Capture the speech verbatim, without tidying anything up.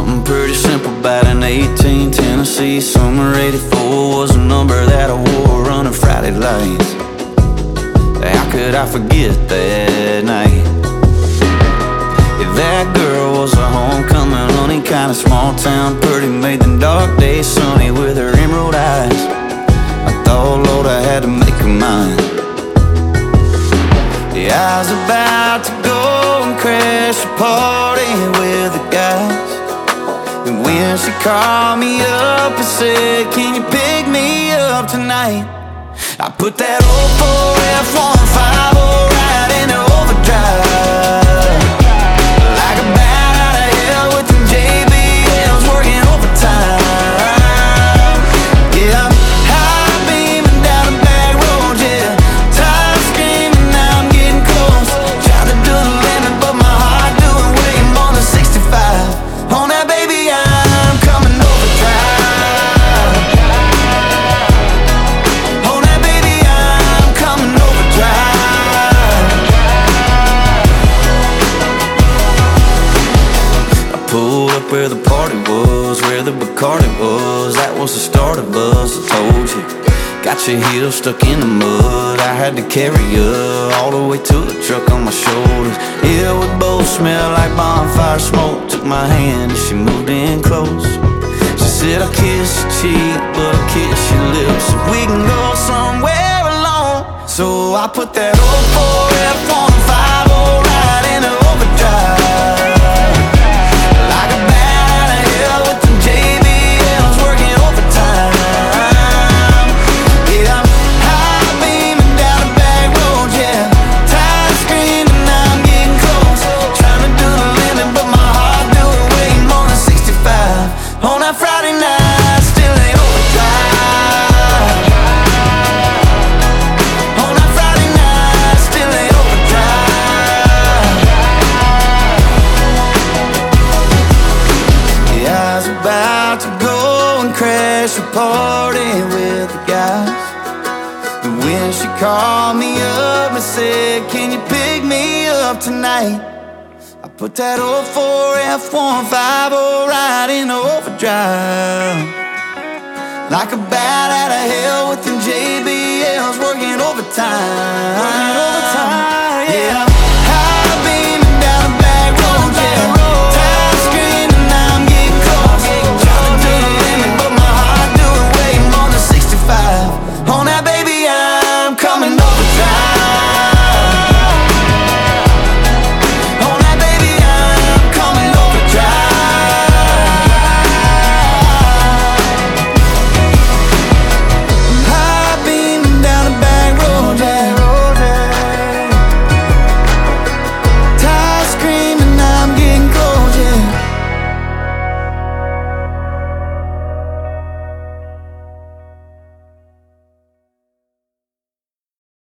Something pretty simple about an eighteen Tennessee summer. Eighty-four was a number that I wore running Friday lights. How could I forget that night? If that girl was a homecoming honey, kind of small town pretty, made the dark days sunny with her emerald eyes. I thought, Lord, I had to make her mine. Yeah, I was about to go and crash a party with the guys, and when she called me up and said, can you pick me up tonight? I put that old four F one fifty right into overdrive, like a bat out of hell with them J B Ls working overtime. Yeah, I'm high beaming down the back road, yeah, tired of screaming, now I'm getting close. Trying to do the limit, but my heart doing way more than sixty-five. On that baby, I'm coming overdrive. On that baby, I'm coming overdrive. I pulled up where the party was, where the Bacardi was. That was the start of us, I told you. Got your heels stuck in the mud, I had to carry you all the way to the truck on my shoulders. Yeah, we both smelled like bonfire smoke. Took my hand and she moved in close. She said, I'll kiss your cheek, but I'll kiss your lips, so we can go somewhere alone. So I put that old four F one fifty right into overdrive, like a bat out of hell with them J B Ls working overtime. Yeah, I'm high beaming down the back road, yeah, tired of screaming, now I'm getting close. Trying to do the limit, but my heart doing way more than sixty-five. On that Friday night, still ain't overdrive. On that Friday night, still ain't overdrive. Yeah, I was about to go and crash a party with the guys, and when she called me up and said, can you pick me up tonight? I put that old four F one fifty right in overdrive, like a bat out of hell with them J B Ls working overtime.